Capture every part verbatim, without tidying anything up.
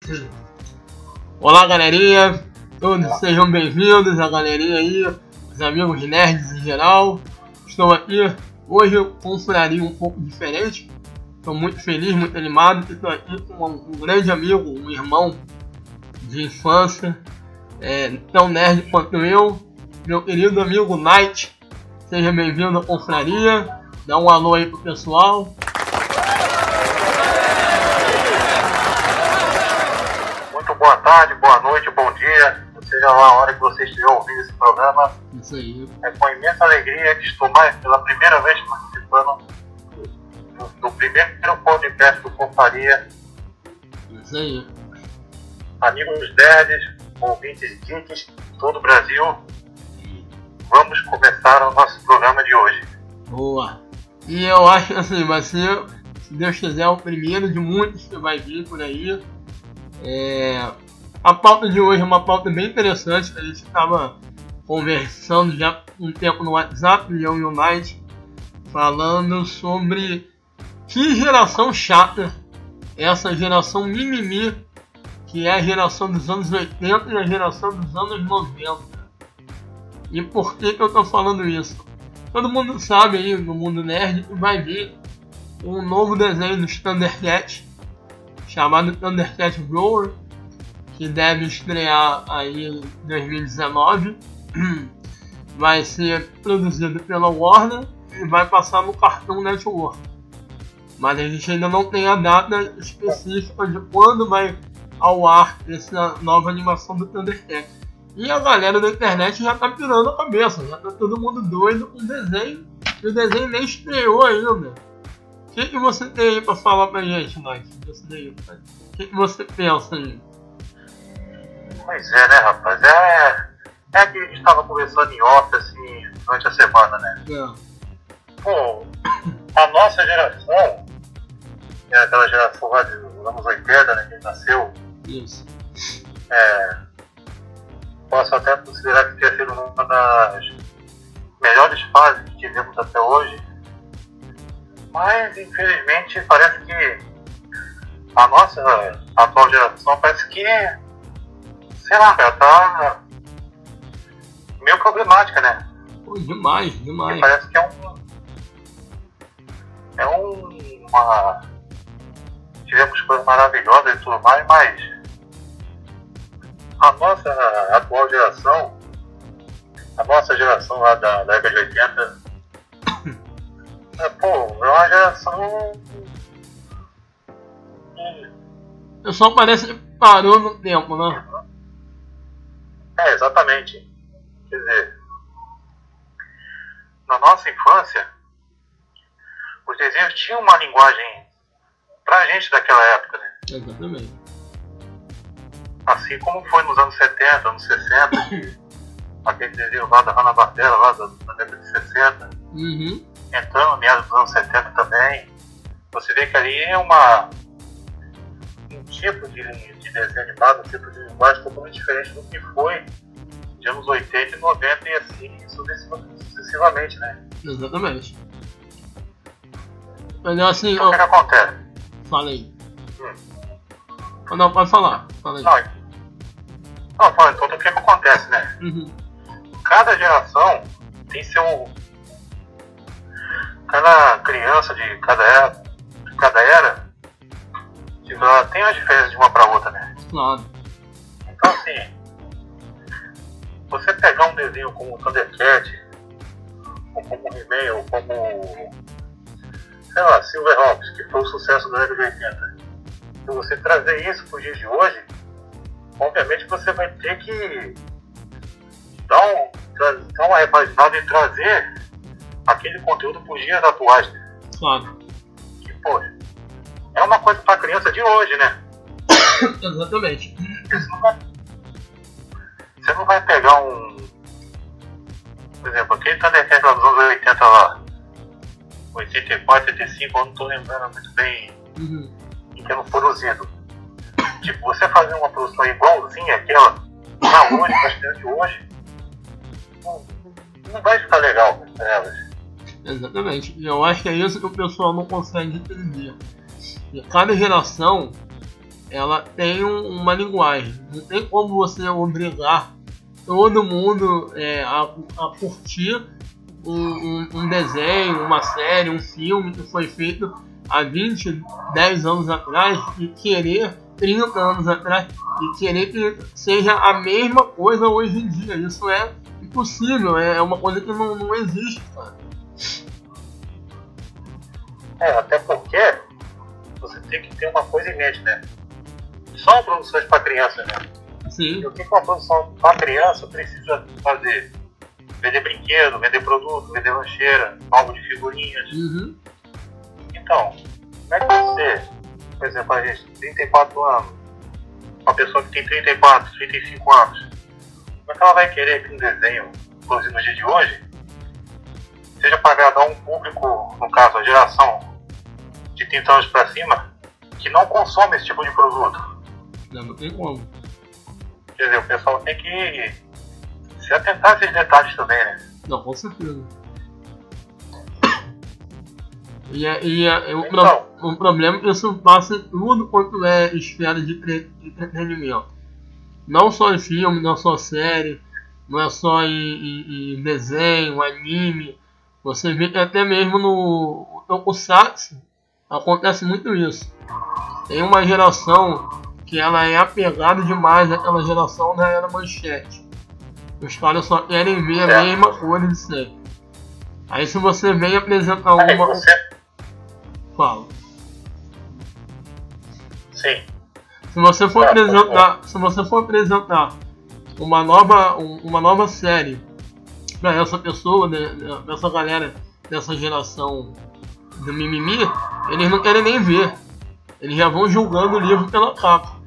Olá, galerinha, todos sejam bem-vindos, a galerinha aí, os amigos nerds em geral. Estou aqui hoje com um horário um pouco diferente. Estou muito feliz, muito animado. Estou aqui com um, um grande amigo, um irmão de infância, é, tão nerd quanto eu, meu querido amigo Knight. Seja bem-vindo à confraria. Dá um alô aí pro pessoal. Muito boa tarde, boa noite, bom dia, seja lá a hora que você estiver ouvindo esse programa. Isso aí. É com imensa alegria que estou mais pela primeira vez participando do, do primeiro podcast do Confraria. Isso aí. Amigos nerds, ouvintes geeks de todo o Brasil, vamos começar o nosso programa de hoje. Boa. E eu acho assim, vai ser, se Deus quiser, o primeiro de muitos que vai vir por aí. É, a pauta de hoje é uma pauta bem interessante, que a gente estava conversando já há um tempo no WhatsApp, eu e o Knight, falando sobre que geração chata é essa geração mimimi, que é a geração dos anos oitenta e a geração dos anos noventa. E por que, que eu estou falando isso? Todo mundo sabe aí no mundo nerd que vai vir um novo desenho dos Thundercats, chamado Thundercat Roar, que deve estrear aí em dois mil e dezenove. Vai ser produzido pela Warner e vai passar no Cartoon Network. Mas a gente ainda não tem a data específica de quando vai ao ar essa nova animação do Thundercat. E a galera da internet já tá pirando a cabeça, já tá todo mundo doido com o desenho, e o desenho nem estreou ainda. O que, que você tem aí pra falar pra gente, Knight? O que, que você pensa aí? Pois é, né, rapaz? É, é que a gente estava conversando em off, assim, durante a semana, né? É. Pô, a nossa geração, que é aquela geração lá dos anos oitenta, né, que nasceu. Isso. É, posso até considerar que tenha sido uma das melhores fases que tivemos até hoje. Mas, infelizmente, parece que a nossa atual geração parece que, sei lá, cara, tá meio problemática, né? Pô, demais, demais. E parece que é um... É um... uma... Tivemos coisas maravilhosas e tudo mais, mas a nossa atual geração, a nossa geração lá da década de oitenta, é, pô, é uma geração... O pessoal parece que parou no tempo, né? É, exatamente. Quer dizer, na nossa infância, os desenhos tinham uma linguagem pra gente daquela época, né? Exatamente. Assim como foi nos anos setenta, anos sessenta, aquele desenho lá da Hanna-Barbera, lá da, da década de sessenta, Uhum. entrando no meados dos anos setenta também, você vê que ali é uma... um tipo de, de desenho animado, um tipo de linguagem totalmente diferente do que foi de anos oitenta e noventa e assim sucessivamente, né? Exatamente. Mas assim, Então, ó, o que, que acontece? fala aí. Hum. Não, pode falar. Fala aí. Não, não, fala então, o que, que acontece, né? Uhum. Cada geração tem seu... Cada criança de cada era, de cada era tipo, ela tem as diferenças de uma para outra, né? Claro. Então, assim, você pegar um desenho como o Thundercat, ou como o He-Man, ou como, sei lá, Silverhawks, que foi o sucesso da década de oitenta, e você trazer isso para os dias de hoje, obviamente você vai ter que dar, um, dar uma repaginada e trazer aquele conteúdo para os dias atuais, né? Claro. Que, pô, é uma coisa para criança de hoje, né? Exatamente. Você não vai, você não vai pegar um... Por exemplo, aquele Thundercat lá dos anos oitenta lá, oitenta e quatro, oitenta e cinco, eu não tô lembrando muito bem Uhum. em que ano produzido. Tipo, você fazer uma produção igualzinha àquela pra hoje, para as crianças de hoje, não, não vai ficar legal para elas. Exatamente. E eu acho que é isso que o pessoal não consegue entender. E cada geração ela tem um, uma linguagem. Não tem como você obrigar todo mundo é, a, a curtir um, um, um desenho, uma série, um filme que foi feito há vinte, dez anos atrás e querer, trinta anos atrás, e querer que seja a mesma coisa hoje em dia. Isso é impossível, é uma coisa que não, não existe, cara. É, até porque você tem que ter uma coisa em mente, né? São produções para criança, né? Sim. E o que uma produção para criança precisa fazer? Vender brinquedo, vender produto, vender lancheira, álbum de figurinhas. Uhum. Então, como é que você, por exemplo, a gente, trinta e quatro anos, uma pessoa que tem trinta e quatro, trinta e cinco anos, como é que ela vai querer que um desenho, inclusive no dia de hoje, seja para agradar um público, no caso, a geração de trinta anos para cima, que não consome esse tipo de produto? Não, não tem como. Quer dizer, o pessoal tem que se atentar a esses detalhes também, né? Não, com certeza. E, é, e é, o, então, pro, o problema é que isso passa em tudo quanto é esfera de, tre, de entretenimento. Não só em filme, não só série, não é só em, em, em desenho, anime. Você vê que até mesmo no Tokusatsu acontece muito isso. Tem uma geração que ela é apegada demais àquela geração da era manchete. Os caras só querem ver a mesma coisa de sempre. Aí se você vem apresentar uma... Aí você... Fala. Sim. Se você for apresentar, se você for apresentar uma nova, uma nova série para essa pessoa, né, dessa galera, dessa geração do mimimi, eles não querem nem ver. Eles já vão julgando o livro pela capa.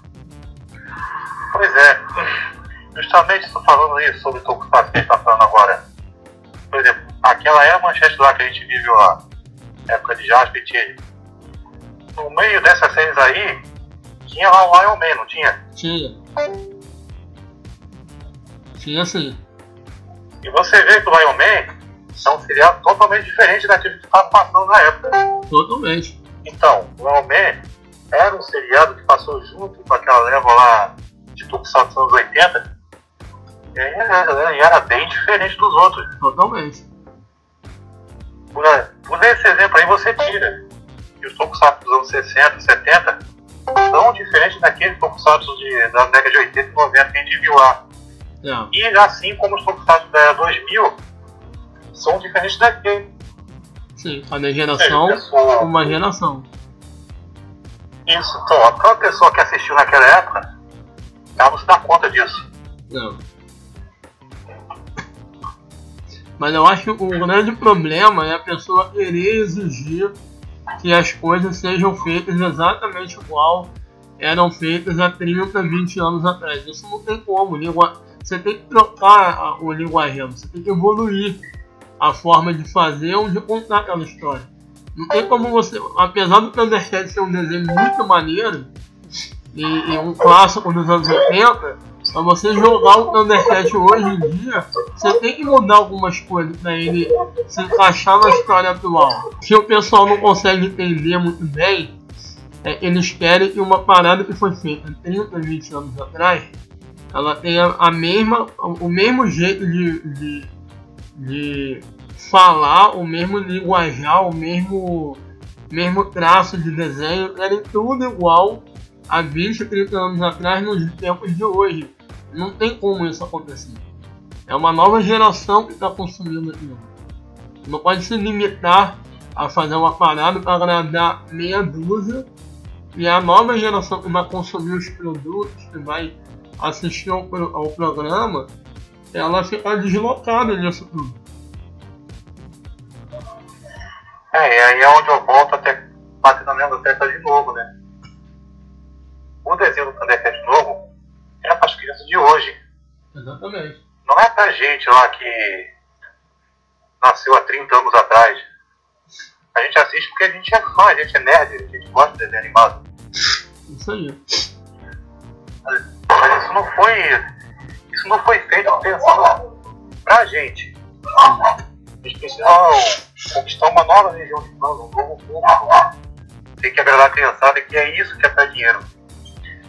Pois é. Justamente estou falando isso sobre o Tokusatsu que a gente está falando agora. Por exemplo, aquela é a manchete lá que a gente viveu lá, época de Jasper e Tilly. No meio dessas séries aí, tinha lá o Lion Man, não tinha? Tinha. Tinha sim. E você vê que o Lion Man é um seriado totalmente diferente daquele que estava passando na época. Totalmente. Então, o Lion Man era um seriado que passou junto com aquela leva lá de Tokusatsu dos anos oitenta. E era, e era bem diferente dos outros. Totalmente. Por, por esse exemplo aí você tira que os Tokusatsu dos anos sessenta, setenta são diferentes daqueles Tokusatsu de, da década de oitenta e noventa que a gente viu lá. É. E assim como os Tokusatsu da era dois mil são diferentes daquele. Sim, cada geração, pessoa... uma geração. Isso, então, aquela pessoa que assistiu naquela época, ela não se dá conta disso. Não. Mas eu acho que o grande problema é a pessoa querer exigir que as coisas sejam feitas exatamente igual eram feitas há trinta, vinte anos atrás. Isso não tem como. Você tem que trocar o linguajar, você tem que evoluir a forma de fazer ou de contar aquela história. Não tem como você, apesar do Thundercat ser um desenho muito maneiro e, e um clássico dos anos oitenta, para você jogar o Thundercat hoje em dia, você tem que mudar algumas coisas para ele se encaixar na história atual. Se o pessoal não consegue entender muito bem, é, eles querem que uma parada que foi feita trinta, vinte anos atrás, ela tenha a mesma, o mesmo jeito de, de, de falar, o mesmo linguajar, o mesmo, mesmo traço de desenho, querem tudo igual há vinte, trinta anos atrás nos tempos de hoje. Não tem como isso acontecer. É uma nova geração que está consumindo aquilo. Não pode se limitar a fazer uma parada para agradar meia dúzia e a nova geração que vai consumir os produtos, que vai assistir ao, ao programa, ela fica deslocada nisso tudo. É, e aí é onde eu volto até bater na mesma tecla de novo, né? O desenho do Thundercat novo é para as crianças de hoje. Exatamente. Não é pra gente lá que nasceu há trinta anos atrás. A gente assiste porque a gente é fã, a gente é nerd, a gente gosta de desenho animado. Isso aí. Mas isso não foi. Isso não foi feito pensando pra gente. Eles precisam conquistar uma nova região de fãs, um novo público. Tem que agradar a criançada, que é isso que é pra dinheiro.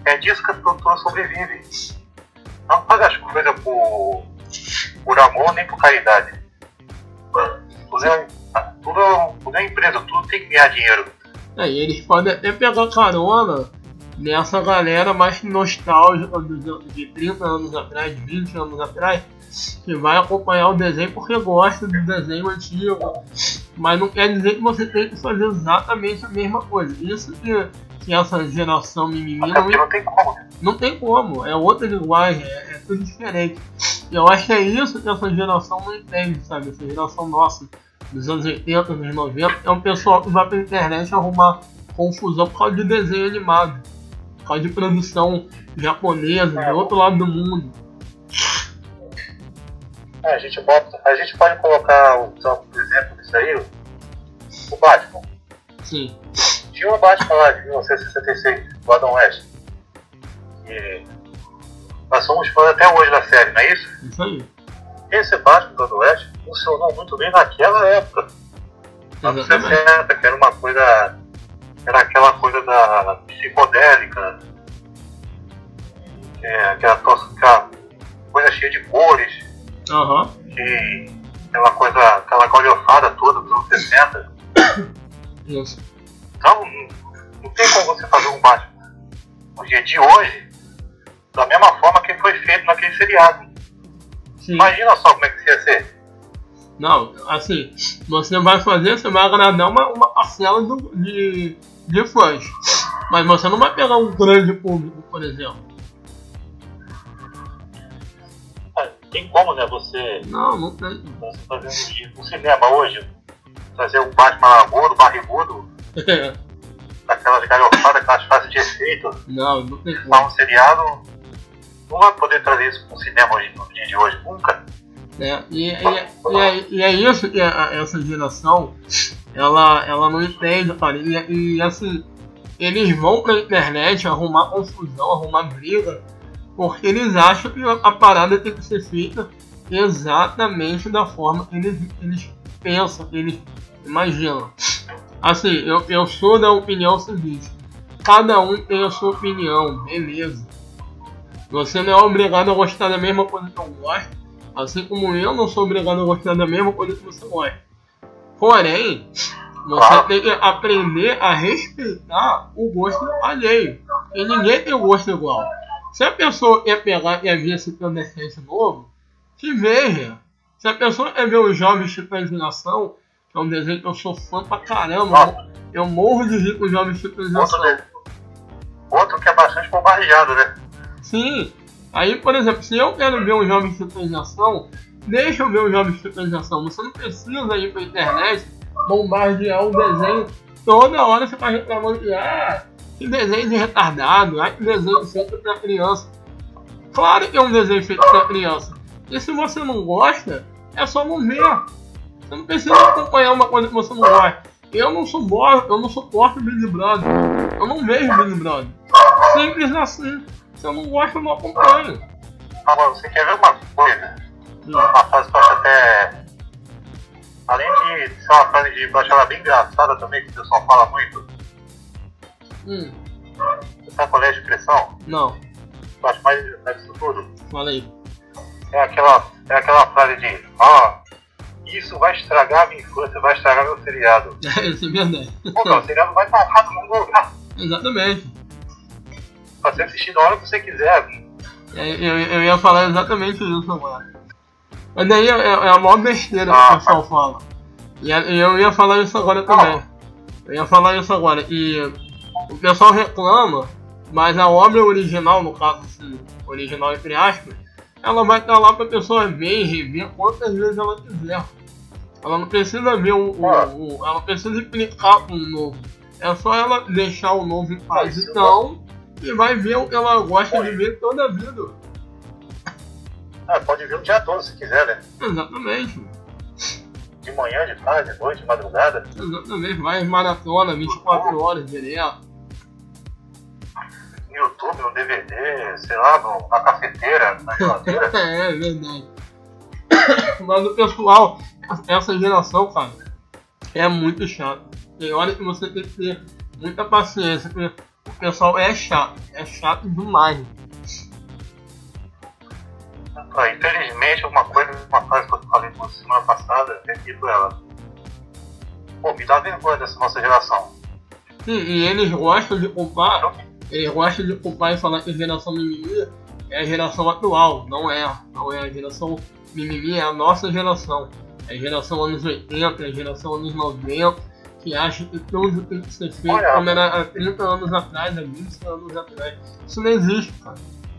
é disso que a produtora sobrevive. Não faz as coisas por, por amor nem por caridade. Tudo é, tudo, é, tudo é empresa, tudo tem que ganhar dinheiro. É, e eles podem até pegar carona nessa galera mais nostálgica de trinta anos atrás, vinte anos atrás, que vai acompanhar o desenho porque gosta do desenho antigo, mas não quer dizer que você tem que fazer exatamente a mesma coisa. Isso que, que essa geração mimimi não, não tem como. Não tem como, é outra linguagem, é, é tudo diferente. E eu acho que é isso que essa geração não entende, sabe? Essa geração nossa, dos anos oitenta, anos noventa, é um pessoal que vai pra internet arrumar confusão por causa de desenho animado, por causa de produção japonesa, é. do outro lado do mundo. É, a gente bota, a gente pode colocar, usar por exemplo disso aí, o Batman. Sim. Tinha um Batman lá de mil novecentos e sessenta e seis, do Adam West. E nós somos fãs até hoje da série, não é isso? Isso aí. Esse Batman do Adam West funcionou muito bem naquela época. Anos sessenta, que era uma coisa. Era aquela coisa da psicodélica. Que é aquela, aquela coisa cheia de cores. Aham. Uhum. Que aquela coisa, aquela galhofada toda dos anos sessenta. Isso. Então, não tem como você fazer um Batman no dia de hoje da mesma forma que foi feito naquele seriado. Sim. Imagina só como é que ia ser. Não, assim, você vai fazer, você vai agradar uma, uma parcela do, de, de fãs. Mas você não vai pegar um grande público, por exemplo. Tem como, né, você... Não, não tem. Você fazendo no cinema hoje, fazer um Batman gordo, barrigudo, É. aquelas galhofadas, aquelas fases de efeito. Não, não tem como. Pra um seriado, não vai poder trazer isso pro cinema hoje, no dia de hoje, nunca. É, e, e, e, é, e é isso que a, essa geração, ela, ela não entende, cara. E, e assim, eles vão pra internet arrumar confusão, arrumar briga, porque eles acham que a parada tem que ser feita exatamente da forma que eles, eles pensam, que eles imaginam. Assim, eu, eu sou da opinião seguinte: cada um tem a sua opinião, beleza. Você não é obrigado a gostar da mesma coisa que eu gosto, assim como eu não sou obrigado a gostar da mesma coisa que você gosta. Porém, você tem que aprender a respeitar o gosto alheio. E ninguém tem gosto igual. Se a pessoa quer pegar e ver esse Thundercats novo, que veja. Se a pessoa quer ver os Jovens Titãs de Ação, que é um desenho que eu sou fã pra caramba, eu morro de rir com os Jovens Titãs de Ação. Outro, outro que é bastante bombardeado, né? Sim. Aí, por exemplo, se eu quero ver os Jovens Titãs de Ação, deixa eu ver os Jovens Titãs de Ação. Você não precisa ir pra internet bombardear o desenho. Toda hora você tá reclamando de ah, que desenho de retardado, ah, que desenho feito pra criança. Claro que é um desenho feito pra criança. E se você não gosta, é só não ver. Você não precisa acompanhar uma coisa que você não gosta. Eu não sou bo- eu não suporto Big Brother. Eu não vejo Big Brother. Simples assim. Se eu não gosto, eu não acompanho. Agora, você quer ver uma coisa? Uma frase que eu acho até... Além de ser uma frase de eu acho ela bem engraçada também, que o pessoal fala muito. Hum. Você sabe qual é a expressão? Não. Eu acho mais interessante disso tudo. Fala aí. É aquela, é aquela frase de ah, isso vai estragar a minha infância, vai estragar meu seriado. Isso é verdade. Pô, meu, o seriado vai estar rápido no lugar. Exatamente. Pra você assistir na hora que você quiser. Eu, eu, eu ia falar exatamente isso agora. Mas daí é, é a maior besteira ah, que o pessoal fala. E eu ia falar isso agora também. Eu ia falar isso agora. E o pessoal reclama, mas a obra original, no caso assim, original entre aspas, ela vai estar lá para a pessoa ver e rever quantas vezes ela quiser. Ela não precisa ver o, o, o ela não precisa implicar com o novo. É só ela deixar o novo em paz então e vai ver o que ela gosta de ver toda a vida. Ah, pode ver o dia todo se quiser, né? Exatamente. De manhã, de tarde, de noite, de madrugada. Exatamente, mais maratona, vinte e quatro horas direto. No YouTube, no D V D, sei lá, no, na cafeteira, na geladeira. É, é verdade. Mas o pessoal, essa geração, cara, é muito chato. Tem hora que você tem que ter muita paciência. o pessoal é chato, é chato demais. Ah, infelizmente, uma coisa, uma frase que eu falei na semana passada, é tipo ela. Pô, me dá vergonha dessa nossa geração. Sim, e eles gostam de culpar, eles gostam de culpar e falar que a geração mimimi é a geração atual. Não é, não é a geração mimimi, é a nossa geração. É a geração anos oitenta, é a geração anos noventa, que acha que tudo tem que ser feito Olha, como era há trinta anos atrás, há vinte anos atrás. Isso não existe, cara.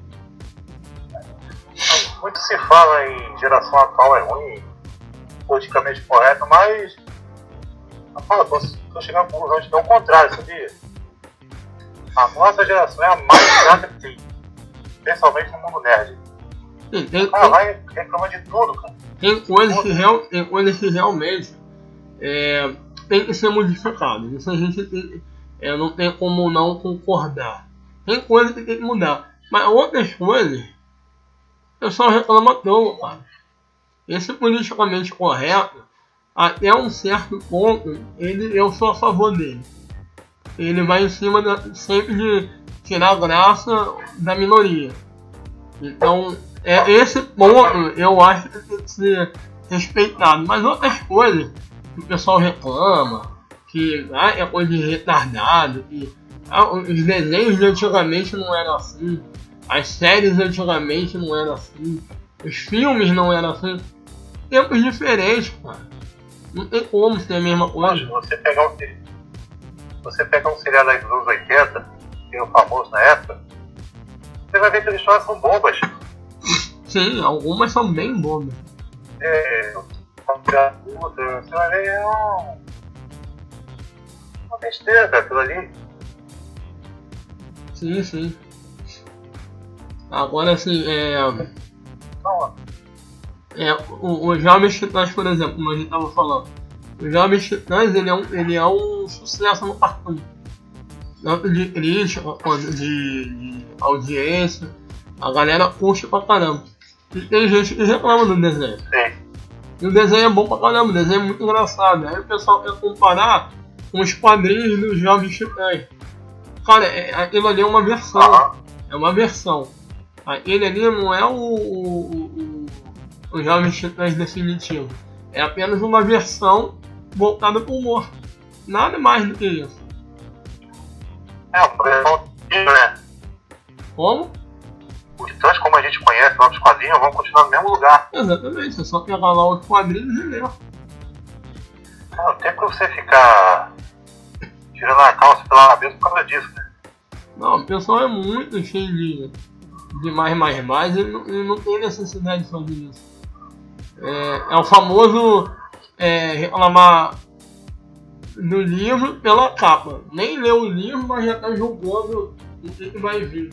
muito se fala em geração atual é ruim, politicamente correto, mas eu tô, tô chegando à conclusão de que é o contrário, sabia? A nossa geração é a mais chata que tem, principalmente no mundo nerd. Sim, tem, Ah, vai reclamar de tudo, cara. tem, coisas que real, tem coisas que realmente é, tem que ser modificadas. Isso a gente tem, é, não tem como não concordar. Tem coisas que tem que mudar, mas outras coisas o pessoal reclama tão, cara. Esse politicamente correto, até um certo ponto, ele, eu sou a favor dele. Ele vai em cima da, sempre de tirar a graça da minoria. Então, é, esse ponto eu acho que tem que ser respeitado. Mas outras coisas que o pessoal reclama, que ah, é coisa de retardado, que ah, os desenhos de antigamente não eram assim, as séries de antigamente não eram assim, os filmes não eram assim. Tempos diferentes, cara. Não tem como ser a mesma coisa. Você pegar um, você pegar um seriado aí dos anos oitenta, que é o famoso na época, você vai ver que as histórias são bobas. Sim, algumas são bem bobas. É, você vai ver é um, uma besteira, cara, aquilo ali. Sim, sim. Agora assim, é. Não, É, o, o Jovens Titãs, por exemplo, como a gente estava falando, o Jovens Titãs ele é, um, ele é um sucesso no cartoon, tanto de crítica quanto de, de audiência, a galera curte pra caramba. E tem gente que reclama do desenho. sim. E o desenho é bom pra caramba, o desenho é muito engraçado. Aí o pessoal quer comparar com os quadrinhos dos Jovens Titãs. Cara, é, aquilo ali é uma versão, Aham. é uma versão. Aquele ali não é o, o, o os Jovens Titãs definitivo. É apenas uma versão voltada para o humor. Nada mais do que isso. É, uma versão né? Como? Os Titãs, como a gente conhece lá nos quadrinhos, vão continuar no mesmo lugar. Exatamente, é só pegar lá os quadrinhos e ler. Não tem pra você ficar tirando a calça pela cabeça por causa disso, né? Não, o pessoal é muito cheio de, de mais, mais, mais e não, e não tem necessidade de fazer isso. É, é o famoso é, reclamar do livro pela capa. Nem leu o livro, mas já está julgando o que, que vai vir.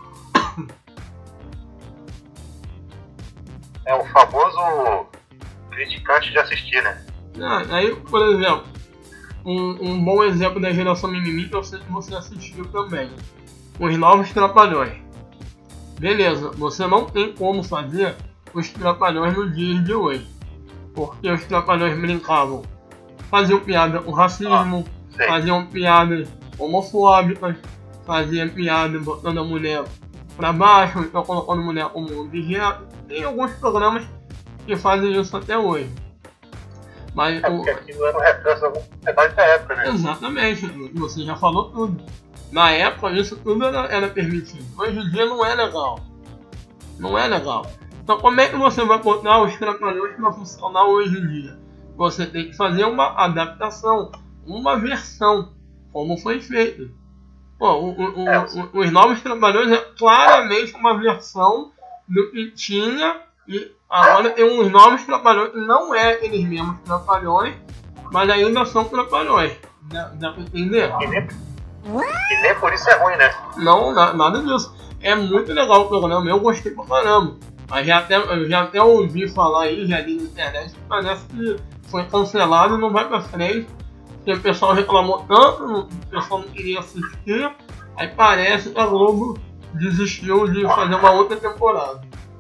É o famoso criticante de assistir, né? Ah, aí, por exemplo, um, um bom exemplo da geração mimimi que eu sei que você assistiu também. Os Novos Trapalhões. Beleza, você não tem como fazer os Trapalhões no dia de hoje. Porque os Trapalhões brincavam, faziam piada com racismo, Ah, faziam piadas homofóbicas, faziam piada botando a mulher pra baixo, então colocando a mulher como objeto. Tem alguns programas que fazem isso até hoje. Mas É o... porque aquilo era um reflexo da sociedade da época, né? Exatamente, você já falou tudo. Na época isso tudo era, era permitido. Hoje em dia não é legal. Não é legal. Então como é que você vai botar os Trapalhões para funcionar hoje em dia? Você tem que fazer uma adaptação, uma versão, como foi feito. Pô, o, o, o, É. o, os Novos Trapalhões é claramente uma versão do que tinha, e agora tem uns Novos Trapalhões que não é aqueles mesmos Trapalhões, mas ainda são Trapalhões. Dá, dá pra entender? E nem, e nem por isso é ruim, né? Não, na, nada disso. É muito legal o programa, eu gostei pra caramba. Mas já até, eu já até ouvi falar aí, já li na internet, que parece que foi cancelado e não vai pra frente. Porque o pessoal reclamou tanto, o pessoal não queria assistir, aí parece que a Globo desistiu de fazer uma outra temporada.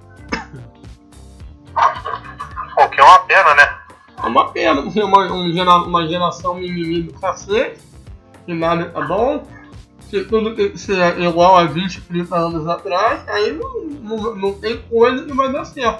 O que é uma pena, né? É uma pena, porque é uma, um gera, uma geração mimimi do cacete, que nada tá bom, se tudo tem que ser igual a vinte, trinta anos atrás, aí não, não, não tem coisa que vai dar certo.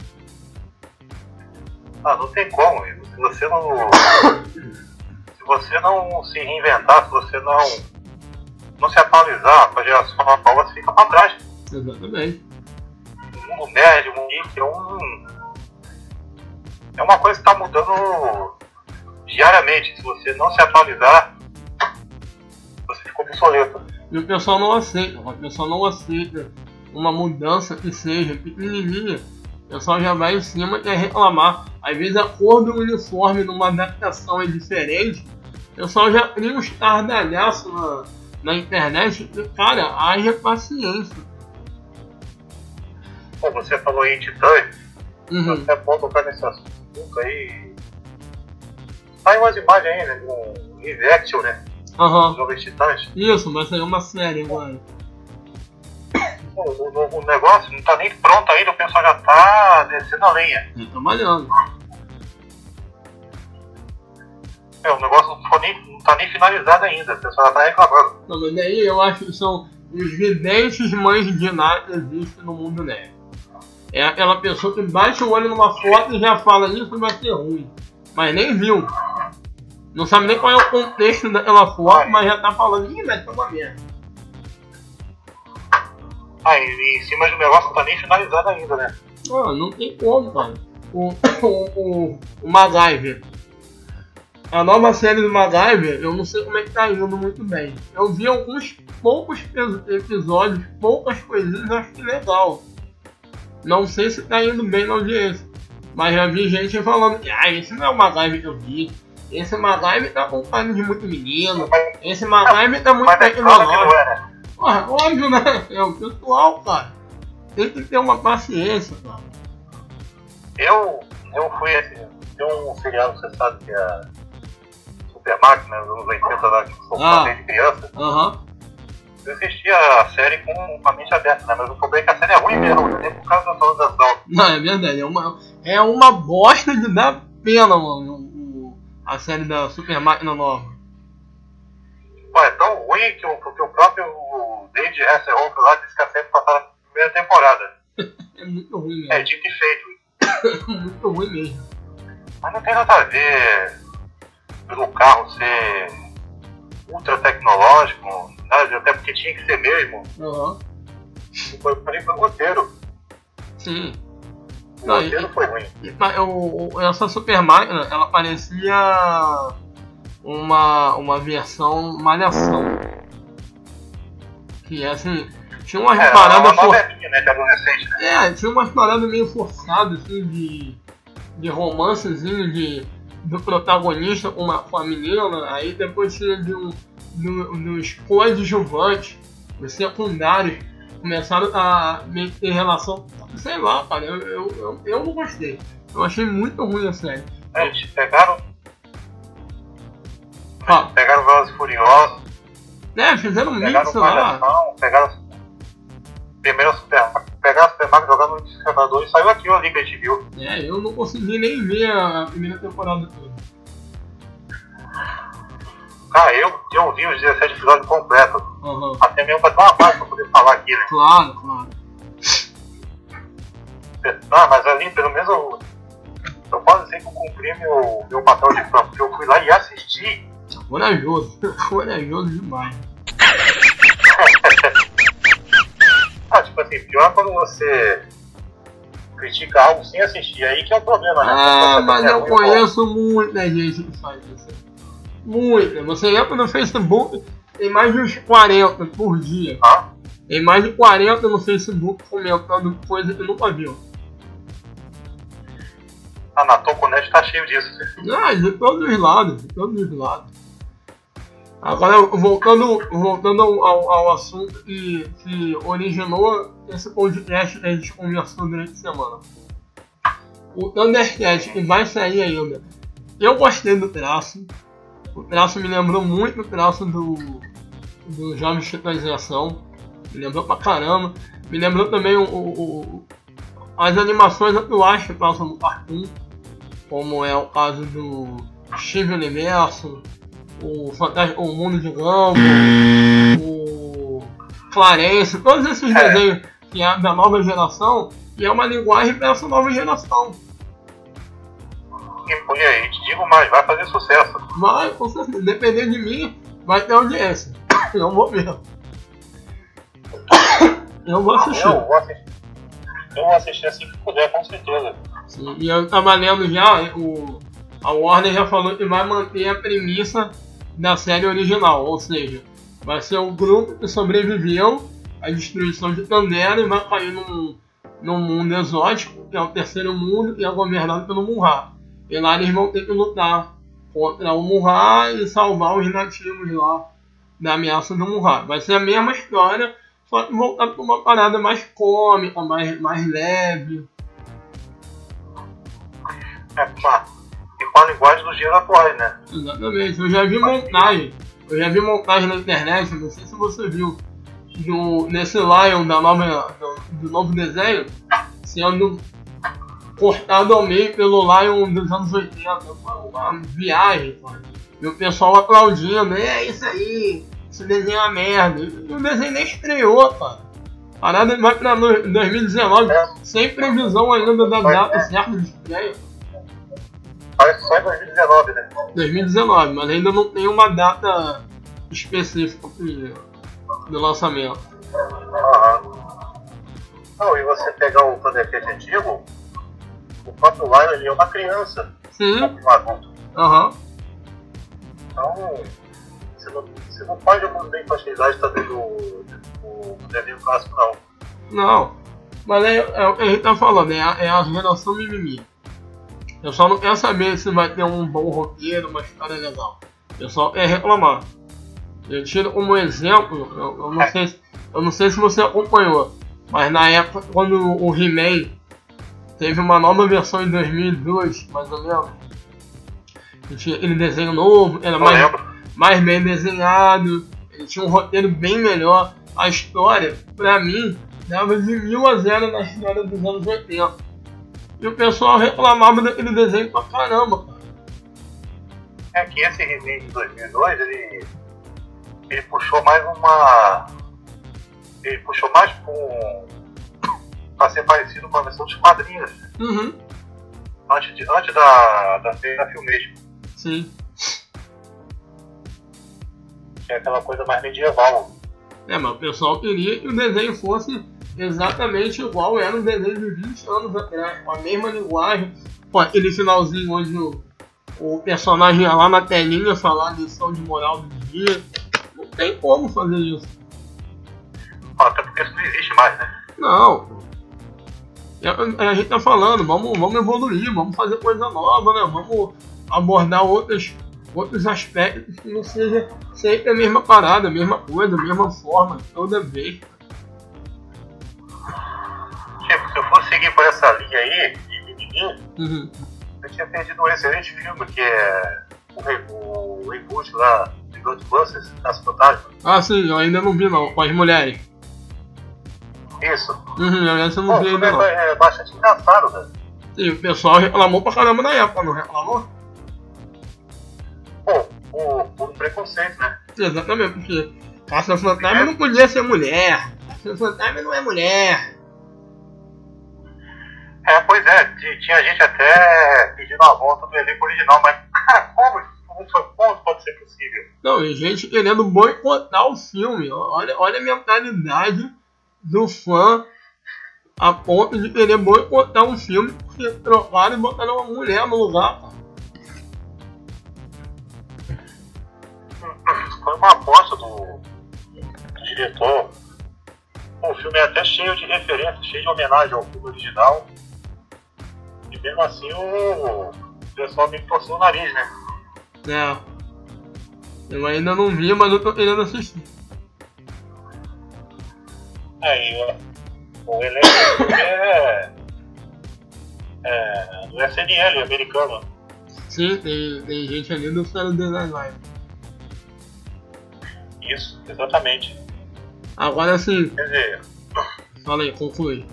Ah, não tem como, amigo. Se você não. Se você não se reinventar, se você não, não se atualizar para a geração atual, você fica para trás. Exatamente. O mundo nerd, o mundo geek é um. É uma coisa que está mudando diariamente. Se você não se atualizar, você ficou obsoleto. E o pessoal não aceita, o pessoal não aceita uma mudança que seja pequenininha. O pessoal já vai em cima e quer reclamar. Às vezes a cor do uniforme numa adaptação é diferente. O pessoal já cria uns estardalhaços na, na internet. E, cara, haja paciência. Bom, você falou aí em Titãs. Uhum. É bom tocar nesse assunto aí. Sai umas imagens aí, né? De um live action, né? Aham. Dos Jovens Titãs. Isso, vai sair uma série agora. O, o, o negócio não tá nem pronto ainda, o pessoal já tá descendo a lenha. Tá trabalhando. É, o negócio não, ficou nem, não tá nem finalizado ainda, o pessoal já tá reclamando. Não, mas daí eu acho que são os videntes mães de nada que existem no mundo nerd. É aquela pessoa que bate o olho numa foto e já fala isso vai ser ruim. Mas nem viu. Não sabe nem qual é o contexto daquela foto, mas já tá falando, ih, mas tá uma merda. Ah, e em cima do negócio não tá nem finalizado ainda, né? Ah, não tem como, cara. O, o, o, o MacGyver. A nova série do MacGyver, eu não sei como é que tá indo muito bem. Eu vi alguns poucos episódios, poucas coisinhas, acho que legal. Não sei se tá indo bem na audiência. Mas já vi gente falando que ah, esse não é o MacGyver que eu vi. Esse MacGyver tá com cara de muito menino. Esse MacGyver tá muito tecnológico. Porra, óbvio, né? É o pessoal, cara. Tem que ter uma paciência, cara. Eu, eu fui assim, tem um seriado, você sabe que é Super Máquina, nos anos oitenta lá, que sou Ah. desde criança. Aham. Uhum. Eu assisti a série com a mente aberta, né? Mas o problema é que a série é ruim mesmo, nem por causa da atualização. Não, é verdade. É uma, é uma bosta de dar pena, mano. O, o, a série da Super Máquina nova. Pô, é tão ruim que o, que o próprio David Hasselhoff lá disse que a série passava na primeira temporada. É muito ruim mesmo. É dito e feito. Muito ruim mesmo. Mas não tem nada a ver pelo carro ser ultra tecnológico, nada, até porque tinha que ser mesmo. Aham. Foi foi o roteiro. Sim. O Não, roteiro e- foi ruim. E, pa- o- o- essa Super Máquina, ela parecia uma, uma versão malhação. Que assim, tinha umas É, uma paradas for... novelinha, né, de adolescente, né? É, tinha umas paradas meio forçadas, assim, de, de romancezinho de, do protagonista com, uma, com a menina, aí depois tinha de um, do, dos coadjuvantes, os secundários, começaram a meio que ter relação, sei lá, cara, eu, eu, eu, eu não gostei. Eu achei muito ruim a série. É, eles pegaram, Ah, pegaram Velozes e Furiosos, né, fizeram um pegaram mix o lá. Palhação, pegaram primeiro Super pegaram o Super Mario jogando no liquidificador e saiu aquilo ali que a gente viu. É, eu não consegui nem ver a primeira temporada toda. Cara, eu, eu vi os dezessete episódios completos, Aham. até mesmo pra ter uma base pra poder falar aqui, né? Claro, claro. Ah, mas ali, pelo menos, eu, eu posso dizer que eu cumpri meu, meu papel de fã, porque eu fui lá e assisti. Corajoso, corajoso demais. Ah, tipo assim, pior quando você critica algo sem assistir, aí que é o problema, né? Ah, Você mas é eu ruim, conheço muita gente que faz isso. Muita. Você entra no Facebook, tem mais de uns quarenta por dia. pô. Hã? Tem mais de quarenta no Facebook comentando coisa que nunca viu. Ah, na Toconet tá cheio disso. Ah, de todos os lados, de todos os lados. Agora, voltando, voltando ao, ao, ao assunto que, que originou esse podcast que a gente conversou durante a semana. O Thundercat, que vai sair ainda. Eu gostei do traço. O traço me lembrou muito o traço do, do Jovens Titãs em Ação. Me lembrou pra caramba. Me lembrou também o, o, o, as animações atuais que passam no Cartoon. Como é o caso do Steve Universo, o, Fantasma, o Mundo de Gumball, o Clarence, todos esses É. desenhos que é da nova geração, e é uma linguagem para essa nova geração. E, e aí, te digo mais, vai fazer sucesso. Vai, com certeza, depender de mim, vai ter audiência. Eu vou ver. Eu vou assistir. Eu vou assistir. Eu vou assistir assim que puder, com certeza. Sim, e eu tava lendo já, o, a Warner já falou que vai manter a premissa da série original, ou seja, vai ser um grupo que sobreviveu à destruição de Tandera e vai cair num, num mundo exótico, que é o terceiro mundo, e é governado pelo Munra. E lá eles vão ter que lutar contra o Munra e salvar os nativos lá da ameaça do Munra. Vai ser a mesma história, só que voltar para uma parada mais cômica, mais, mais leve. É, com a, e com a linguagem dos dias atuais, né? Exatamente, eu já vi montagem, eu já vi montagem na internet, não sei se você viu, do, nesse Lion da nova, do, do novo desenho, sendo cortado ao meio pelo Lion dos anos oitenta, uma, uma viagem, cara. E o pessoal aplaudindo, é isso aí, esse desenho é uma merda, e o desenho nem estreou, cara. A parada vai pra dois mil e dezenove, É. sem previsão ainda da data certa de estreia. Parece só em dois mil e dezenove, né? dois mil e dezenove, mas ainda não tem uma data específica do lançamento. Aham. Não, e você pegar o Thundercat antigo, o próprio Lion ele é uma criança, Sim, um adulto. aham. Então, você não, você não pode abordar a infantilidade também do, do, do desenho clássico, não. Não, mas é, é o que a gente tá falando, é a, é a geração mimimi. Eu só não quero saber se vai ter um bom roteiro, uma história legal. Eu só quero reclamar. Eu tiro como exemplo, eu, eu, não sei, se- eu não sei se você acompanhou, mas na época quando o He-Man teve uma nova versão em dois mil e dois, mais ou menos, que tinha aquele desenho novo, era Não mais, lembro. mais bem desenhado, ele tinha um roteiro bem melhor. A história, pra mim, dava de mil a zero na história dos anos oitenta. E o pessoal reclamava daquele desenho pra caramba, cara. É que esse He-Man de dois mil e dois, ele, ele puxou mais uma... Ele puxou mais pra, um, pra ser parecido com a versão dos quadrinhos, Uhum, antes, de, antes da, da da Filmation, sim. que é aquela coisa mais medieval. É, mas o pessoal queria que o desenho fosse exatamente igual era o desenho de vinte anos atrás, com a mesma linguagem, com aquele finalzinho onde o, o personagem ia lá na telinha falar a lição de moral do dia. Não tem como fazer isso. Até porque isso não existe mais, né? Não. A, a gente tá falando, vamos, vamos evoluir, vamos fazer coisa nova, né? Vamos abordar outros, outros aspectos que não seja sempre a mesma parada, a mesma coisa, a mesma forma, toda vez. Tipo, se eu fosse seguir por essa linha aí, de mimimi, Uhum. eu tinha perdido um excelente filme, que é o, re- o reboot lá de Ghostbusters, Caça Fantasma. Ah, sim, eu ainda não vi não, com as mulheres. Isso. Uhum, eu essa eu Pô, não o vi filme ainda não. é, é bastante engraçado, velho. Sim, o pessoal reclamou pra caramba na época, não reclamou? Pô, por, por um preconceito, né? Exatamente, porque Caça Fantasma não podia ser mulher. Caça Fantasma não é mulher. É, pois é, t- tinha gente até pedindo a volta do elenco original, mas como, como, foi- como pode ser possível? Não, e gente querendo boicotar o filme. Olha, olha a mentalidade do fã a ponto de querer boicotar um filme porque trocaram e botaram uma mulher no lugar. Cara. Foi uma aposta do, do diretor. Pô, o filme é até cheio de referências, cheio de homenagem ao filme original. E mesmo assim o, o pessoal meio que torceu o nariz, né? É. Eu ainda não vi, mas eu tô querendo assistir. É, e o, o elenco do filme é, é do S N L americano. Sim, tem, tem gente ali do Saturday Night Live. Isso, exatamente. Agora sim, Quer dizer, fala aí, conclui.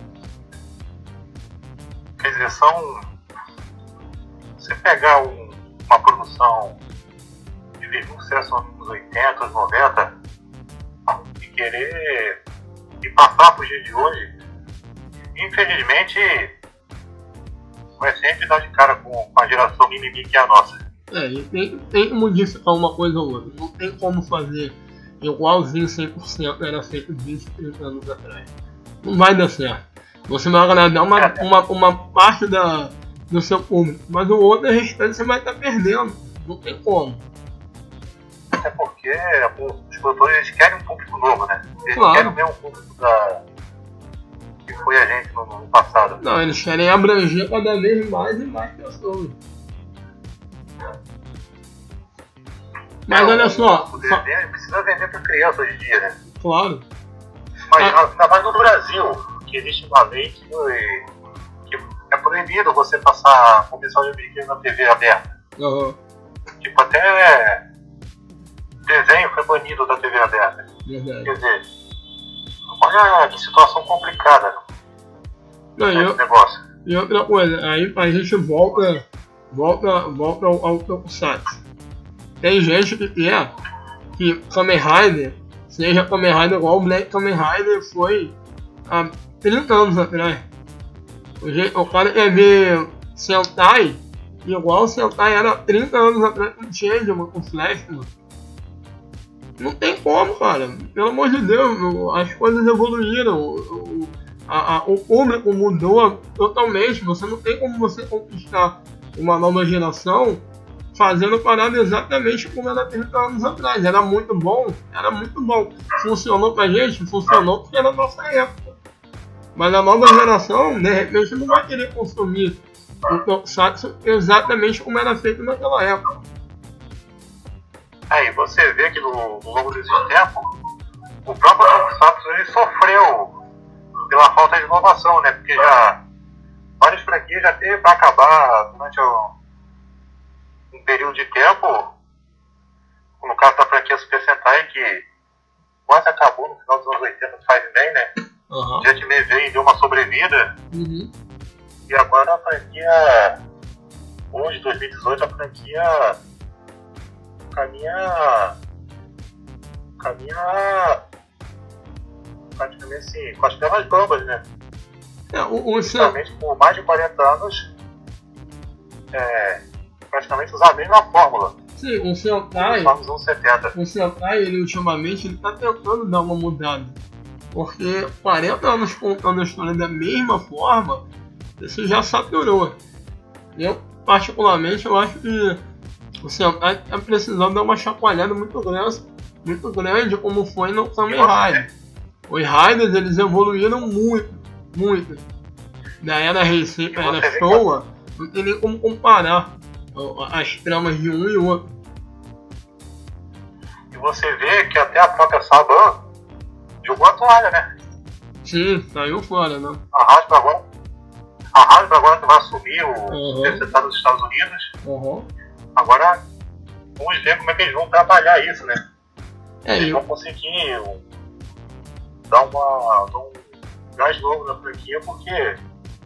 quer dizer, são. Você pegar um- uma produção que fez muito sucesso nos anos oitenta, anos noventa e querer e passar para os dias de hoje, infelizmente, vai sempre dar de cara com, com a geração mimimi que é a nossa. É, e tem, tem que modificar uma coisa ou outra. Não tem como fazer igualzinho cem por cento era feito vinte, trinta anos atrás. Não vai dar certo. Você vai agradar uma, uma, uma parte da, do seu público, mas o outro restante você vai estar perdendo. Não tem como. Até porque os produtores eles querem um público novo, né? Eles Claro. querem o mesmo público da... que foi a gente no, no passado. Não, eles querem abranger cada vez mais e mais pessoas. Mas É, olha só, O desenho precisa vender para criança hoje em dia, né? claro. Mas Ah. ainda mais no Brasil, que existe uma lei que, que é proibido você passar comercial de brinquedo na T V aberta. Uhum. Tipo, até desenho foi banido da T V aberta. Verdade. Quer dizer, olha que situação complicada Não, e, esse eu- negócio. e outra coisa, aí a gente volta, volta, volta ao, ao Tokusatsu. Tem gente que quer que Kamen Rider seja Kamen Rider igual o Black Kamen Rider foi há trinta anos atrás. O, jeito, o cara quer ver Sentai igual o Sentai era trinta anos atrás com Changeman, com Flash, mano. Não tem como, cara. Pelo amor de Deus, as coisas evoluíram. O, o, a, a, o público mudou totalmente. Você não tem como você conquistar uma nova geração fazendo parada exatamente como era trinta anos atrás. Era muito bom, era muito bom. Funcionou pra gente, funcionou porque era a nossa época. Mas a nova geração, de repente, não vai querer consumir o Tokusatsu exatamente como era feito naquela época. Aí você vê que no, no longo desse tempo, o próprio Tokusatsu ele sofreu pela falta de inovação, né? Porque já várias franquias já teve para acabar durante um, um período de tempo. No caso da franquia Super Sentai, que quase acabou no final dos anos oitenta do Five-Man, né? Uhum. O Jet Man veio e deu uma sobrevida. Uhum. E agora a franquia, hoje, dois mil e dezoito, a franquia caminha. caminha. praticamente assim, com as pernas bambas, né? É, o, o seu, Praticamente por mais de quarenta anos, é, praticamente usar a mesma fórmula sim, o Sentai, dos anos setenta. o Sentai, ele ultimamente ele tá tentando dar uma mudada. Porque quarenta anos contando a história da mesma forma, isso já saturou. Eu, particularmente, eu acho que o Sentai tá precisando dar uma chacoalhada muito grande, muito grande como foi no Kamen Rider. Os Riders, eles evoluíram muito, muito. Da era Heisei pra era Showa, não tem nem como comparar as tramas de um e outro. E você vê que até a própria Saban jogou a toalha, né? Sim, saiu fora, né? A Hasbro agora, a Hasbro agora que vai assumir o Uhum. representado dos Estados Unidos. Uhum. Agora vamos ver como é que eles vão trabalhar isso, né? É, Eles e vão conseguir dar, uma, dar um gás novo na franquia, porque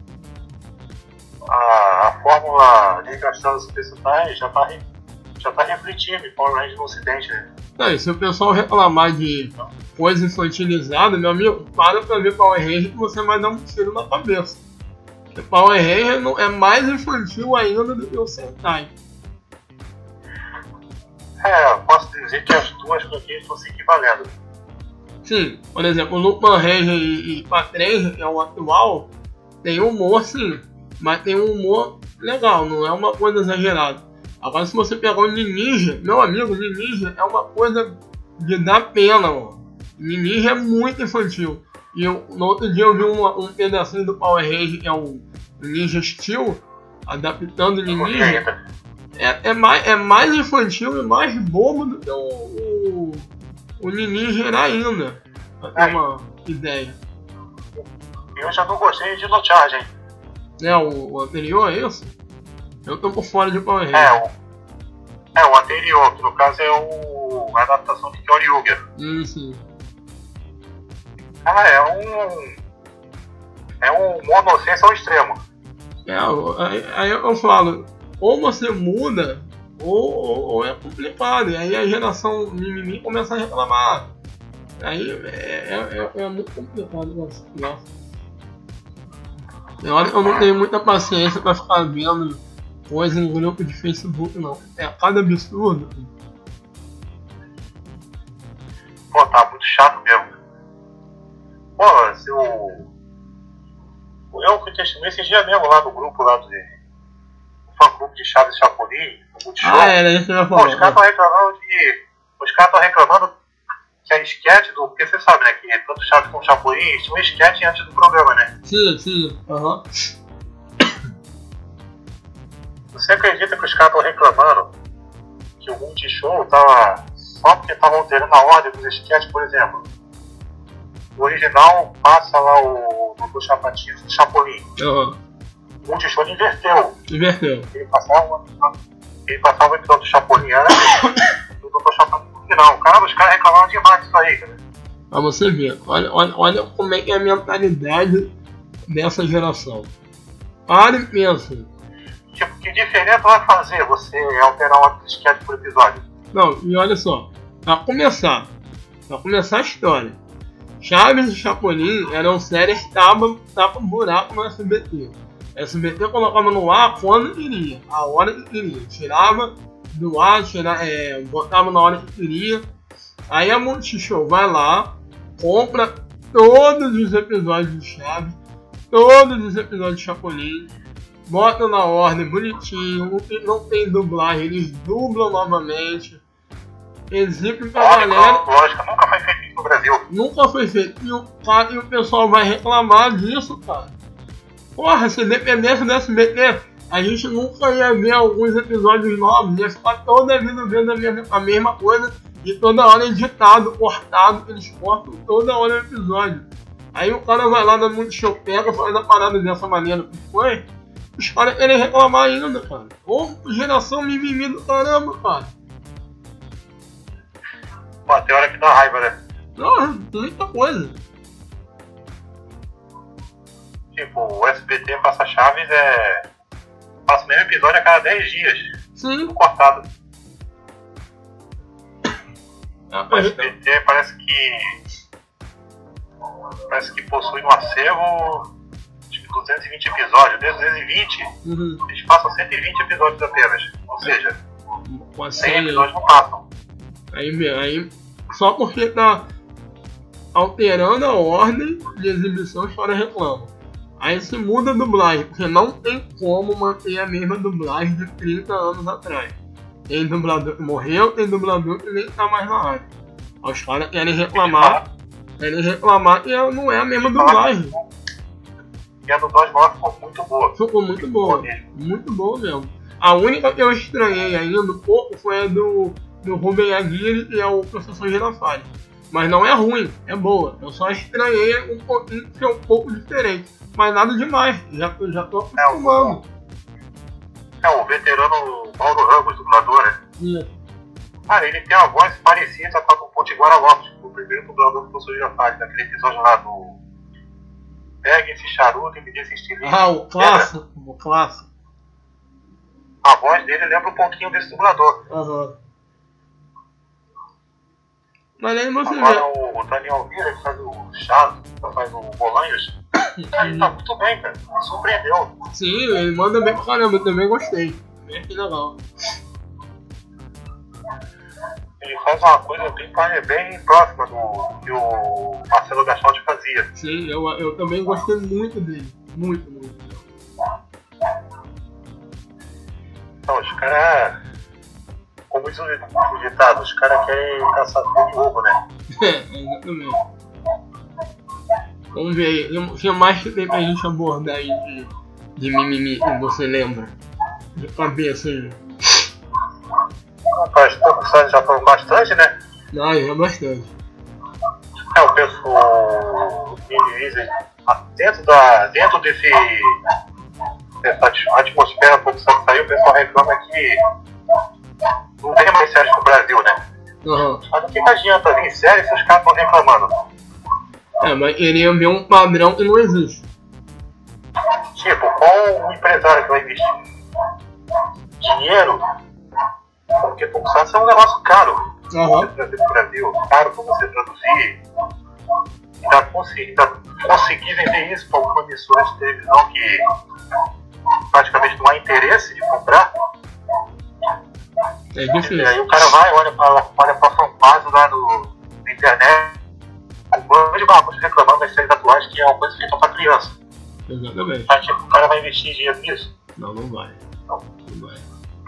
a, a fórmula de gastar os Super Sentai já está já tá refletindo em Power Rangers no Ocidente, né? não, e se o pessoal reclamar de coisa infantilizada, meu amigo, para pra ver Power Ranger que você vai dar um tiro na cabeça. Porque Power Ranger não, é mais infantil ainda do que o Sentai. É, eu posso dizer que as duas franquias estão se equivalendo. Sim, por exemplo, o Lupin Ranger e, e Patranger, que é o atual, tem humor sim, mas tem um humor legal, não é uma coisa exagerada. Agora se você pegar o Ninja, meu amigo, Ninja é uma coisa de dar pena, mano. Ninja é muito infantil. E eu, no outro dia eu vi uma, um pedacinho do Power Ranger, que é o Ninja Steel, adaptando o Ninja. ainda. É, é, mais, é mais infantil e mais bobo do que o, o, o Ninja era ainda, pra ter Ai. uma ideia. E eu já não gostei de No Charge, hein? É, o, o anterior é isso? Eu tô por fora de Power É, Ranger. o, é, o anterior, que no caso é o, a adaptação de Kyoryuger. Isso. Ah, é um. É um monocência ao extremo. É, aí, aí eu falo, ou você muda, ou, ou, ou é complicado. E aí a geração mimimi começa a reclamar. Aí é, é, é, é muito complicado o negócio. Eu olha que eu não tenho muita paciência pra ficar vendo coisa em grupo de Facebook, não. É cada absurdo. Pô, tá muito chato mesmo. Pô, se o... Eu fui testemunha esse dia mesmo lá no grupo lá do... No fã-clube de Chaves e Chapolin, no Multishow. Ah, era isso que eu ia falar. Pô, os caras estão reclamando de... Os caras estão reclamando que a esquete do... Porque você sabe, né, que tanto Chaves como Chapolin tinha um esquete antes do programa, né? Sim, sim, aham. Uhum. Você acredita que os caras estão reclamando que o Multishow tava... Só porque estavam alterando a ordem dos esquetes, por exemplo. O original passa lá o doutor Chapatinho do Chapolin. Uhum. O Multishow inverteu. Inverteu. Ele passava, ele passava o episódio do Chapolin antes e o doutor Chapatinho no final. Cara, os caras reclamavam demais disso aí, cara. Pra você ver, olha, olha, olha como é que é a mentalidade dessa geração. Para e pensa. Tipo, que diferença vai fazer você alterar uma esquete por episódio? Não, e olha só, pra começar, pra começar a história, Chaves e Chapolin eram séries que estavam um buraco no S B T. O S B T colocava no ar quando queria, a hora que queria, tirava do ar, tirava, é, botava na hora que queria. Aí a Multishow vai lá, compra todos os episódios de Chaves, todos os episódios de Chapolin, bota na ordem bonitinho, não tem, não tem dublagem, eles dublam novamente, exibem pra Olha, galera. lógico, nunca foi feito isso no Brasil. Nunca foi feito. E o, cara, e o pessoal vai reclamar disso, cara. Porra, se dependesse do S B T, a gente nunca ia ver alguns episódios novos, ia ficar toda a vida vendo a mesma, a mesma coisa e toda hora editado, cortado, eles cortam toda hora o episódio. Aí o cara vai lá na Multishow, pega, faz a parada dessa maneira que foi. Os caras querem reclamar ainda, cara. Ô, geração mimimi do caramba, cara. Pô, tem hora que dá raiva, né? Não, muita coisa. Tipo, o S B T passa Chaves é... Passa o mesmo episódio a cada dez dias. Sim. Tudo cortado. Ah, o S B T parece que... Parece que possui um acervo... duzentos e vinte episódios, desde duzentos e vinte, uhum. Eles passam cento e vinte episódios apenas. Ou seja, cem episódios não passam. Aí, aí, só porque tá alterando a ordem de exibição, os caras reclamam. Aí se muda a dublagem, porque não tem como manter a mesma dublagem de trinta anos atrás. Tem dublador que morreu, tem dublador que nem tá mais na área. Aí os caras querem reclamar, querem reclamar que não é a mesma dublagem. E a dublagem nova ficou muito boa. Ficou muito boa, muito boa mesmo. A única que eu estranhei ainda um pouco foi a do, do Rubem Aguirre, que é o Professor Girafales. Mas não é ruim, é boa. Eu só estranhei um pouquinho, que é um pouco diferente. Mas nada demais, já, já tô acostumando. É o, é o veterano Mauro Ramos, dublador, né? Isso. Cara, ele tem uma voz parecida com a do Potiguara Lopes, o primeiro dublador do Professor Girafales, naquele episódio lá do... Pega esse charuto e me dê esse estilinho. Ah, o clássico, lembra? O clássico. A voz dele lembra um pouquinho desse dublador. Aham. Uhum. Mas aí você Agora vê. o Daniel Mira, que faz o Chaves, que faz o Bolanhos, ele tá muito bem, cara. Me surpreendeu. Sim, ele manda bem pra caramba, eu também gostei. Bem legal. Ele faz uma coisa bem, bem próxima do que o Marcelo Gastaldi fazia. Sim, eu, eu também gostei muito dele. Muito, muito. Então, os caras, como diz o ditado, os caras querem caçar tudo de ovo, né? É, exatamente. Vamos ver aí, o que mais que tem pra gente abordar aí de, de mimimi que você lembra? De cabeça aí. Rapaz, poucos anos já foram bastante, né? Ah, já bastante. É, o pessoal dentro, da, dentro desse, dessa atmosfera pouco que saiu, o pessoal reclama que não tem mais séries no Brasil, né? Uhum. Mas o que adianta vir série se os caras estão reclamando? É, mas queria ver um padrão que não existe. Tipo, qual o empresário que vai investir dinheiro? Porque Tokusatsu é um negócio caro. Uhum. Você trazer pro Brasil, caro pra você traduzir. Ainda consegui, ainda consegui vender isso para algumas emissoras de televisão que praticamente não há interesse de comprar. É difícil. E aí o cara vai, olha pra, olha pra fanbase lá no, na internet, um bando de babos reclamando das séries atuais que é uma coisa feita pra criança. Exatamente. Mas tipo, o cara vai investir dinheiro nisso? Não, não vai. Não. Não vai.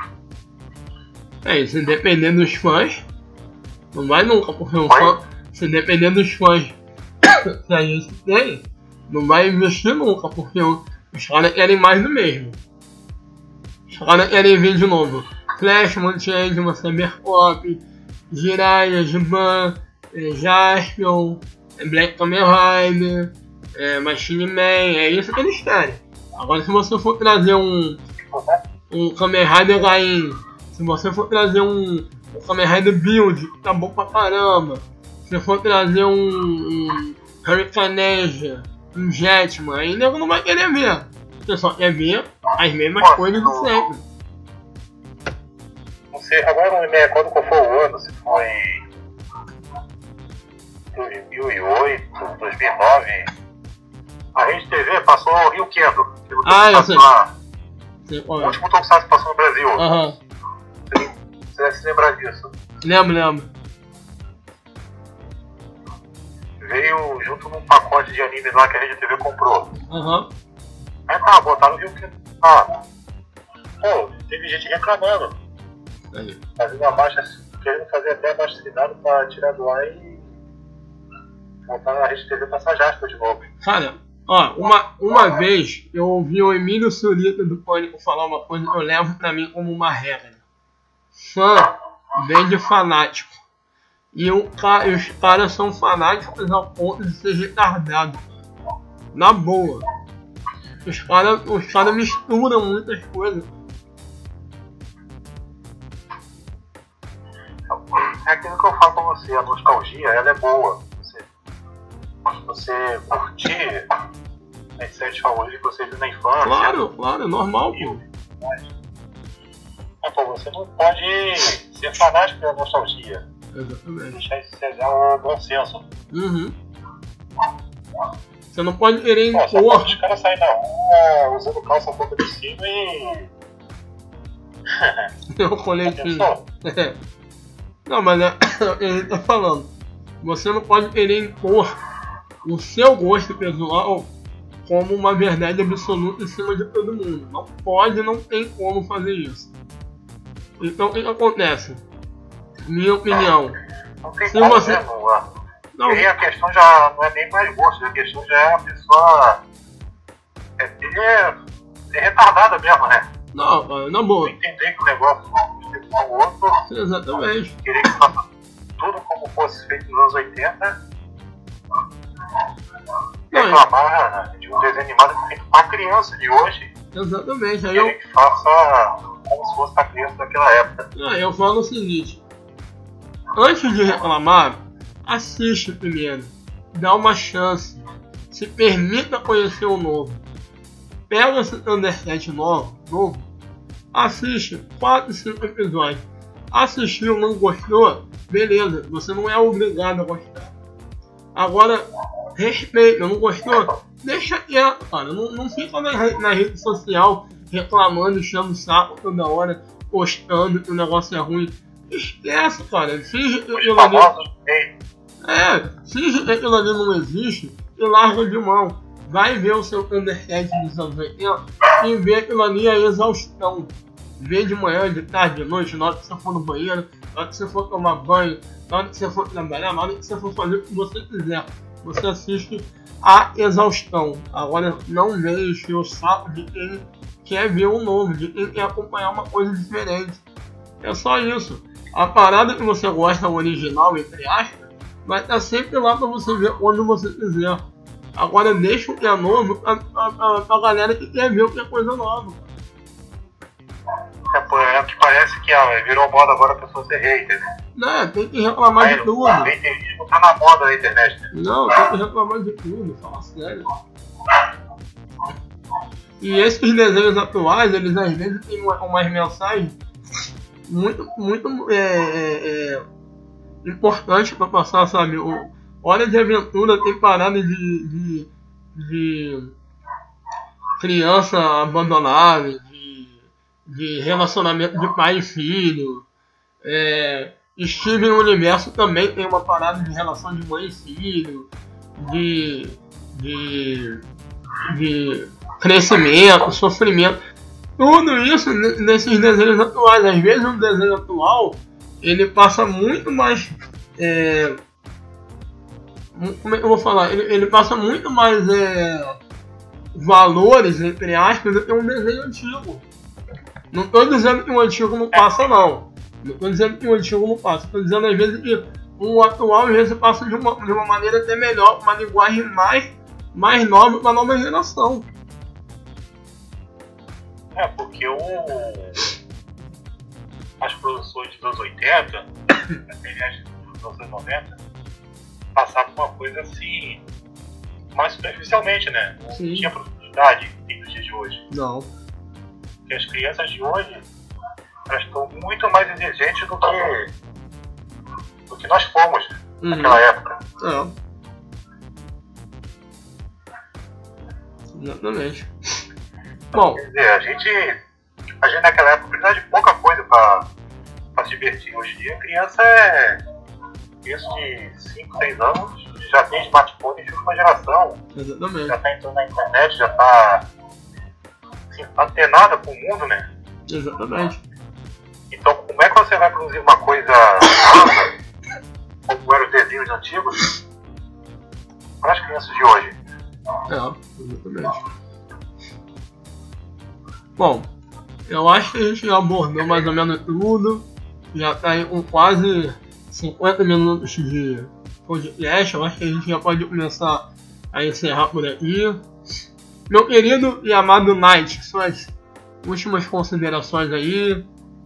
É isso, dependendo dos fãs, não vai nunca, porque um fã, se dependendo dos fãs que a gente tem, não vai investir nunca, porque os caras querem mais do mesmo. Os caras querem ver de novo Flashman, Changeman, Cybercop, Jiraiya, Giban, é, Jaspion, é, Black Kamen Rider, é, Machine Man, é isso que eles querem. Agora se você for trazer um, um Kamen Rider Gain, se você for trazer um, um Kamen Rider Build, que tá bom pra caramba, se for trazer um, um Hurricaneja, um Jetman, aí nego não vai querer ver. Você só quer ver as mesmas Nossa, coisas de sempre. Não sei, agora não me recordo qual foi o ano, se foi dois mil e oito, dois mil e nove. A Rede T V passou o Rio Kendo. Ah, eu sei. Lá. sei O último Tokusatsu passou no Brasil. Aham. Uhum. Você, você deve se lembrar disso. Lembro, lembro. Veio junto num pacote de animes lá que a Rede T V comprou. Aham. Uhum. Aí tá, botaram o Rio Kendo. Ah, pô, teve gente reclamando. Aí. Fazendo a baixa, querendo fazer até abaixo assinado pra tirar do ar e botar na Rede T V passar Jasper de novo. Cara, ó, uma, uma vez eu ouvi o Emílio Surita do Pânico falar uma coisa que eu levo pra mim como uma regra. Fã vem de fanático. E o, os caras são fanáticos ao ponto de ser retardado. Na boa. Os caras os cara misturam muitas coisas. É aquilo que eu falo pra você, a nostalgia, ela é boa. Você, você curtir as séries favoritas que você viu na infância. Claro, claro, é normal, pô. Mas, mas pô, você não pode ser fanático pela nostalgia. Exatamente. Deixar isso ser o bom senso. Uhum. Você não pode querer Pô, só impor. pode os caras saírem na rua usando calça boca de cima e... Eu coletinho. Não, mas é, ele tá falando. Você não pode querer impor o seu gosto pessoal como uma verdade absoluta em cima de todo mundo. Não pode, não tem como fazer isso. Então o que, que acontece? Minha opinião. Não tem Se como você... mesmo, lá. Não. E aí a questão já não é nem mais gosto, a questão já é a pessoa é ter, ter retardada mesmo, né? Não, cara, na boa. Entender que o negócio é um outro, Exatamente. querer que faça tudo como fosse feito nos anos oitenta, Não, reclamar de um desenho animado feito para criança de hoje, exatamente. Aí querer eu, que faça como se fosse a criança daquela época. aí eu falo o seguinte. Antes de reclamar, assiste primeiro. Dá uma chance. Se permita conhecer o novo. Pega esse Thundercat novo, novo. Assiste quatro, cinco episódios. Assistiu, não gostou? Beleza, você não é obrigado a gostar. Agora, respeita, não gostou? Deixa quieto, cara. Não, não fica na, na rede social reclamando, enchendo o saco toda hora, postando que o negócio é ruim. Esquece, cara. Finge que aquilo ali... É, finge que aquilo ali não existe e larga de mão. Vai ver o seu Thundercat dos anos oitenta e vê aquilo ali a exaustão. Vê de manhã, de tarde, de noite, na hora que você for no banheiro, na hora que você for tomar banho, na hora que você for trabalhar, na hora que você for fazer o que você quiser. Você assiste a exaustão. Agora não vem encher o saco de quem quer ver um novo, de quem quer acompanhar uma coisa diferente. É só isso. A parada que você gosta, o original, entre aspas, vai estar sempre lá para você ver quando você quiser. Agora deixa o que é novo pra, pra, pra, pra galera que quer ver o que é coisa nova. É, pô, é que parece que ó, virou moda agora a pessoa ser hater, né? Não, tem que reclamar Aí, de tudo. O haterismo tá na moda na internet, né? Não, tem que reclamar de tudo, fala sério. E esses desenhos atuais, eles às vezes têm uma, umas mensagens muito, muito é, é, é, importante pra passar, sabe? O Hora de Aventura tem parada de, de, de criança abandonada, de, de relacionamento de pai e filho. É, Steven Universo também tem uma parada de relação de mãe e filho, de, de, de crescimento, sofrimento. Tudo isso nesses desenhos atuais. Às vezes um desenho atual ele passa muito mais. É, como é que eu vou falar? Ele, ele passa muito mais é, valores, entre aspas, do que um desenho antigo. Não estou dizendo que o antigo não passa, não. Não estou dizendo que o antigo não passa. Estou dizendo às vezes que o atual às vezes passa de uma, de uma maneira até melhor, uma linguagem mais, mais nova para a nova geração. É, porque o... as produções dos anos oitenta, aliás, dos anos noventa, passavam uma coisa assim, mais superficialmente, né? Não Sim. tinha profundidade nos dias de hoje. Não. Porque as crianças de hoje, elas estão muito mais exigentes do que, do que nós fomos Uhum. naquela época. É. Exatamente. Bom, Quer dizer, a gente, a gente naquela época precisava de pouca coisa para se divertir. Hoje em dia, a criança é criança de cinco, seis anos, já tem smartphone de última geração, exatamente. já está entrando na internet, já está assim, antenada com o mundo, né? Exatamente. Então, como é que você vai produzir uma coisa nova, como eram os desenhos antigos, para as crianças de hoje? É, exatamente. Bom, eu acho que a gente já abordou mais ou menos tudo. Já está aí com quase cinquenta minutos de podcast. Eu acho que a gente já pode começar a encerrar por aqui. Meu querido e amado Knight, suas últimas considerações aí.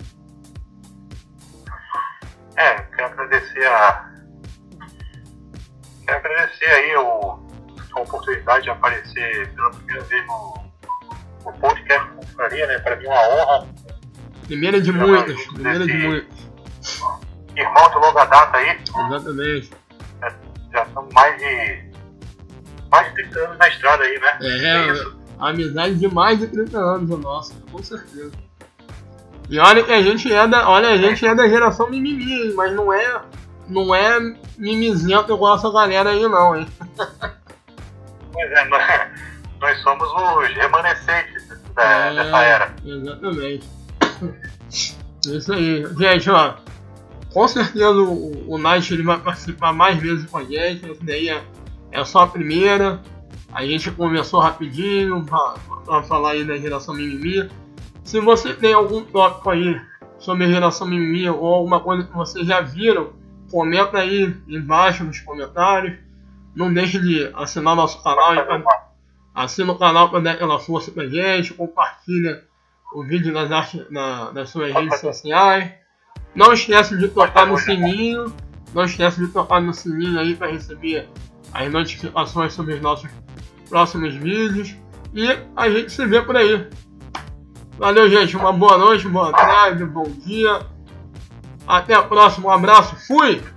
É, quero agradecer a. Quero agradecer aí o, a oportunidade de aparecer pela primeira vez no, no podcast Confraria, né? Para mim é uma honra. Primeira de muitas, primeira de muitas. Irmão de longa data aí. Exatamente. Já, já estamos mais de. mais de trinta anos na estrada aí, né? É, isso. a amizade de mais de trinta anos a nossa, com certeza. E olha que a gente é da, olha, a gente é da geração mimimi, mas não é, não é mimizento igual essa galera aí não, hein? Pois é, nós, nós somos os remanescentes da, É, dessa era. Exatamente. Isso aí. Gente, ó, com certeza o, o Night ele vai participar mais vezes com a gente, isso daí é, é só a primeira. A gente conversou rapidinho pra, pra falar aí da geração mimimi. Se você tem algum tópico aí sobre a geração mimimi ou alguma coisa que vocês já viram, comenta aí embaixo nos comentários. Não deixe de assinar nosso canal. Assina o canal para dar aquela força pra gente. Compartilha o vídeo nas, artes, na, nas suas redes sociais. Não esquece de tocar no sininho. Não esquece de tocar no sininho aí para receber as notificações sobre os nossos próximos vídeos. E a gente se vê por aí. Valeu, gente. Uma boa noite, boa tarde, bom dia. Até a próxima. Um abraço. Fui!